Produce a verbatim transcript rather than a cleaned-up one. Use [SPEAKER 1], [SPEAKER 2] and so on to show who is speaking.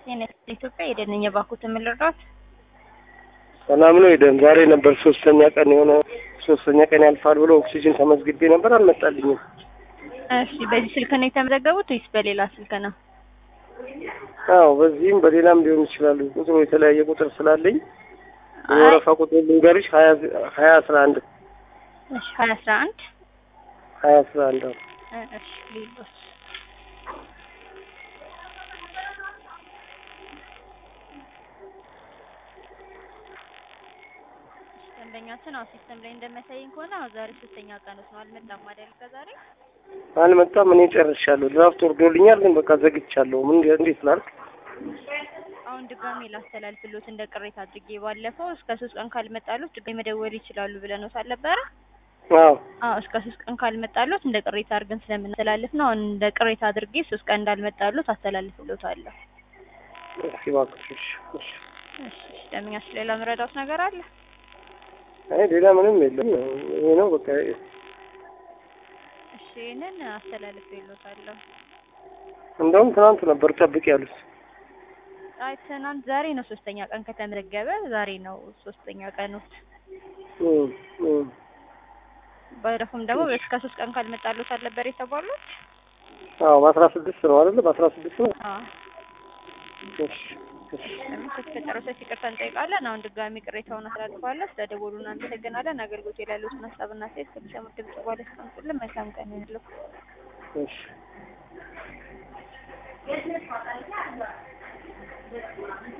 [SPEAKER 1] የኔ ኢትዮጵያ የደነኛ ባኩት ምልራት
[SPEAKER 2] ሰላም ነው። ይደን ዛሬ ነበር ሶስተኛ ቀን የሆነ ሶስተኛ ቀን ያልፋል ብሎ ኦክሲጅን ተመዝግቤ ነበር አልመጣልኝም።
[SPEAKER 1] እሺ በዚህ ስልክ ነው የተመዘገቡት ወይስ በሌላ ስልክ ነው?
[SPEAKER 2] አዎ በዚህም በሌላም ሊሆን ይችላል። ቁጥሩ የተለያየ ቁጥር ስላለኝ የወረፋ ቁጥር ልንገርሽ ሀያ ሀያ አስራ አንድ
[SPEAKER 1] እሺ ሀያ አስራ አንድ
[SPEAKER 2] ሀያ አስራ አንድ
[SPEAKER 1] እሺ ሊቦስ ደንበኛችን አው ሲስተም ላይ እንደመታየኝ ከሆነ አው ዛሬ ሶስተኛ ቀን ነው አልመጣም አይደል? ከዛሬ
[SPEAKER 2] አልመጣም። እኔ ጨርሻለሁ። ድራፍት ወርዶልኛል ግን በቃ ዘግቻለሁ። ምን እንዴት ላድርግ?
[SPEAKER 1] አሁን ድጋሜ ላስተላልፍሎት እንደ ቅሬታ አድርጌ ባለፈው እስከ ሶስት ቀን ካልመጣሉት ድጋሜ መደወል ይችላሉ ብለነው ሳልነበረ?
[SPEAKER 2] አዎ
[SPEAKER 1] አዎ እስከ ሶስት ቀን ካልመጣሉት እንደ ቅሬታ አድርገን ስለምንተላልፍ ነው እንደ ቅሬታ አድርጌ ሶስት ቀን እንዳልመጣሉት አስተላልፍሎታለሁ።
[SPEAKER 2] እሺ እባክሽ። እሺ
[SPEAKER 1] እሺ ደምኛስ ሌላ ምረዳት ነገር አለ?
[SPEAKER 2] አይ ሌላ ምንም የለም። ይሄ ነው በቃ።
[SPEAKER 1] እሺ እኔን አስተላልፍሎታለሁ።
[SPEAKER 2] እንደውም ትናንት ነበር ጠብቅ ያሉት።
[SPEAKER 1] አይ ትናንት ዛሬ ነው ሶስተኛ ቀን ከተመዘገበ ዛሬ ነው ሶስተኛ ቀኑ።
[SPEAKER 2] እም እም
[SPEAKER 1] ባይረፉም ደግሞ እስከ ሶስት ቀን ካልመጣሉት አልነበር የተባሉት?
[SPEAKER 2] አዎ በአስራ ስድስት ነው አይደል? በአስራ ስድስት ነው።
[SPEAKER 1] አዎ
[SPEAKER 2] እሺ እሺ
[SPEAKER 1] ከተፈጠረው ይቅርታ እንጠይቃለን። አሁን ድጋሚ ቅሬታውን አስተላልፋለሁ። ስለደወሉና እናመሰግናለን። አገልግሎት የሌሉትን ሀሳብና አስተያየት ከሚሰሙ ድምጽ በኋላ አስቀምጡልን። መልካም ቀን ይሁንልዎ።
[SPEAKER 2] እሺ